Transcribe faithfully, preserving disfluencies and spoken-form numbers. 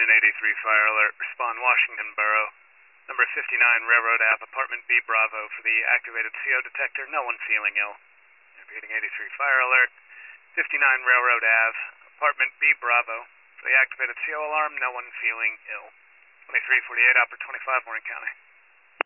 afternoon, eighty-three Fire Alert. Respond Washington Borough. Number fifty-nine Railroad Ave, Apartment B Bravo for the activated C O detector. No one feeling ill. Repeating eighty-three Fire Alert. fifty-nine Railroad Ave, Apartment B Bravo for the activated C O alarm. No one feeling ill. twenty-three forty-eight, Opera twenty-five, Warren County.